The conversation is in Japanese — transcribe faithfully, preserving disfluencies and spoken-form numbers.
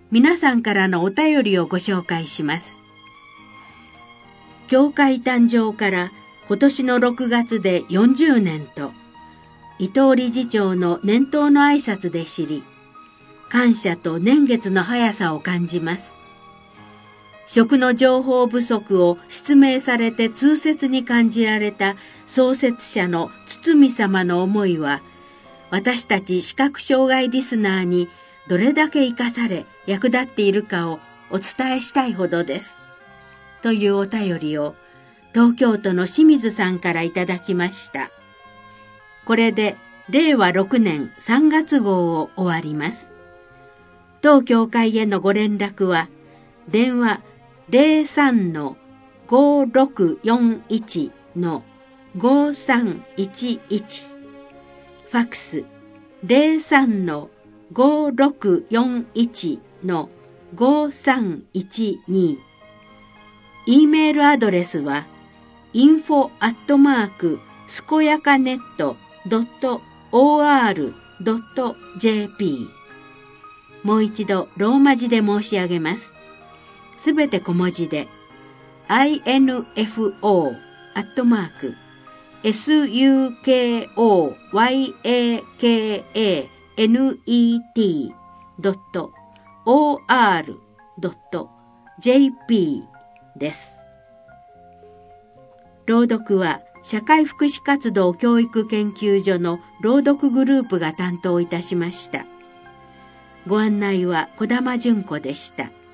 皆さんからのお便りをご紹介します。教会誕生から今年のろくがつでよんじゅうねんと、伊藤理事長の年頭の挨拶で知り、感謝と年月の速さを感じます。食の情報不足を失明されて痛切に感じられた創設者の堤様の思いは、私たち視覚障害リスナーにどれだけ生かされ役立っているかをお伝えしたいほどです。というお便りを東京都の清水さんからいただきました。これでれいわろくねんさんがつ号を終わります。当教会へのご連絡は電話 ゼロさんのごろくよんいちのごさんいちいち、ファックス ゼロさんのごろくよんいちのごさんいちに、E メールアドレスは インフォ アットマーク すこやかネット ドット オーアール ドット ジェーピー。 もう一度ローマ字で申し上げます。すべて小文字で インフォ アットマーク スコヤカネット ドット オーアール ドット ジェーピー です。朗読は社会福祉活動教育研究所の朗読グループが担当いたしました。ご案内は小玉純子でした。